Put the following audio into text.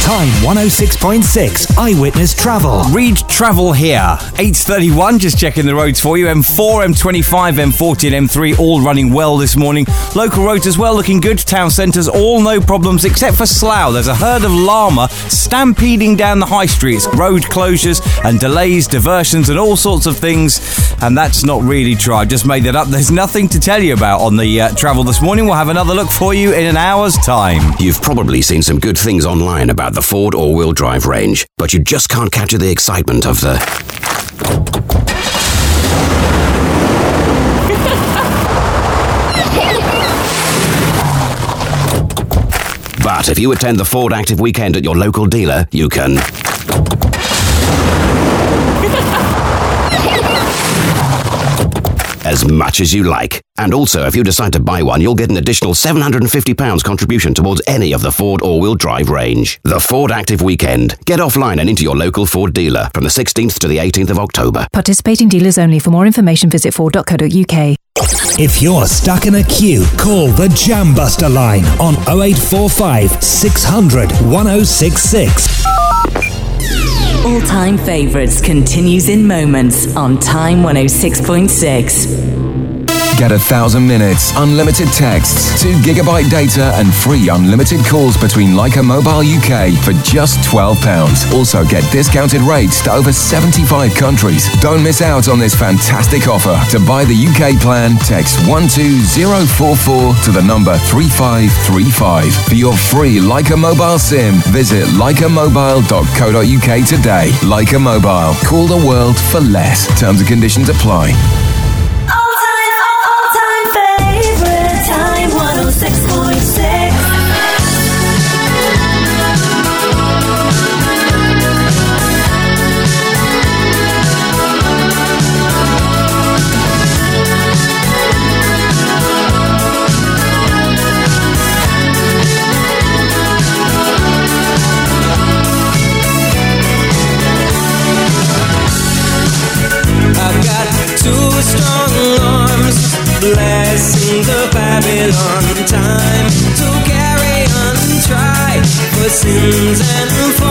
Time 106.6 Eyewitness Travel. Read Travel here. 8:31, just checking the roads for you. M4, M25, M40 and M3 all running well this morning. Local roads as well looking good. Town centres all no problems except for Slough. There's a herd of llama stampeding down the high streets. Road closures and delays, diversions and all sorts of things. And that's not really true. I just made that up. There's nothing to tell you about on the travel this morning. We'll have another look for you in an hour's time. You've probably seen some good things online about the Ford all-wheel drive range, but you just can't capture the excitement of the... But if you attend the Ford Active Weekend at your local dealer, you can... as much as you like. And also, if you decide to buy one, you'll get an additional £750 contribution towards any of the Ford all-wheel drive range. The Ford Active Weekend. Get offline and into your local Ford dealer from the 16th to the 18th of October. Participating dealers only. For more information, visit ford.co.uk. If you're stuck in a queue, call the Jambuster line on 0845 600 1066. All-time favourites continues in moments on Time 106.6. Get 1,000 minutes, unlimited texts, 2 GB data and free unlimited calls between Leica Mobile UK for just £12. Also get discounted rates to over 75 countries. Don't miss out on this fantastic offer. To buy the UK plan, text 12044 to the number 3535. For your free Leica Mobile SIM, visit leicamobile.co.uk today. Leica Mobile. Call the world for less. Terms and conditions apply. Time 106.6. I've got 2 strong arms, blessings of Babylon. Time to carry on, try for sins and for